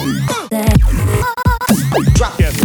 Drop it.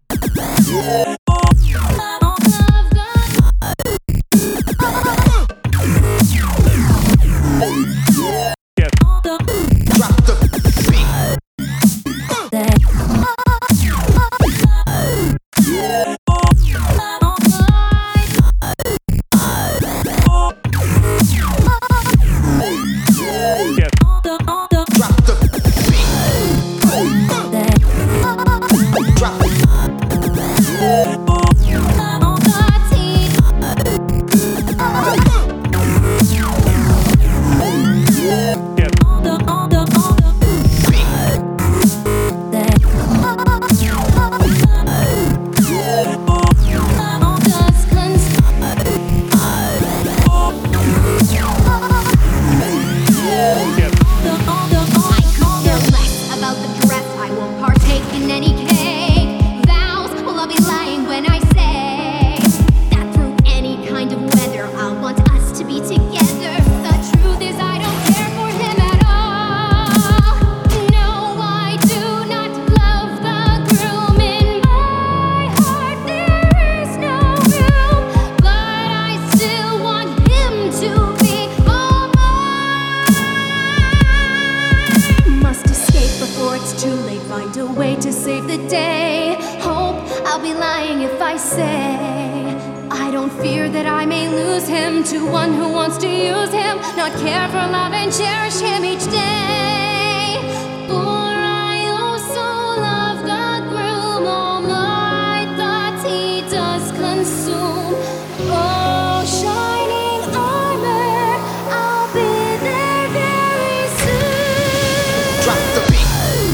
Find a way to save the day. Hope I'll be lying if I say I don't fear that I may lose him to one who wants to use him, not care for love and cherish him each day. For I also love the groom, all my thoughts he does consume. Oh, shining armor, I'll be there very soon. Drop the beat.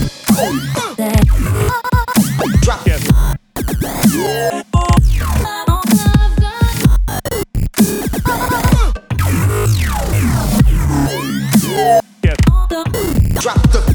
Drop it. Drop the